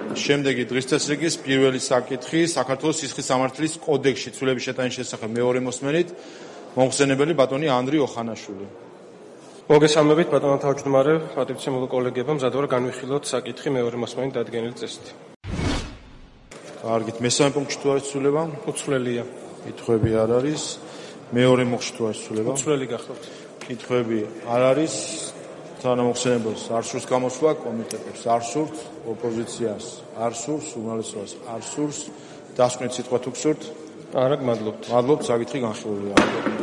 შემდეგი დღის წესრიგის პირველი საკითხი საქართველოს სისხლის სამართლის კოდექსში ცვლილების შეტანის შესახებ მეორე მოსმენით მომხსენებელი ბატონი ანდრი ოხანაშვილი. მოგესალმებით ბატონო თავმჯდომარე, პატივცემულო კოლეგებო, მზად ვარ განვიხილოთ საკითხი მეორე მოსმენით დადგენილი წესით. კარგით, მესამე პუნქტში თუ არის ცვლილება? უცვლელია. კითხვები არ არის. მეორე მოხში თუ არის ცვლილება? უცვლელი გახლავთ. კითხვები არ არის. თანამოხსენებელს არ სურს გამოსვლა, კომიტეტებს არ სურთ, ოპოზიციას არ სურს, უმრავლესობას არ სურს. დასკვნით სიტყვა თუ გსურთ? არა, გმადლობთ. მადლობთ, საკითხი განხილულია.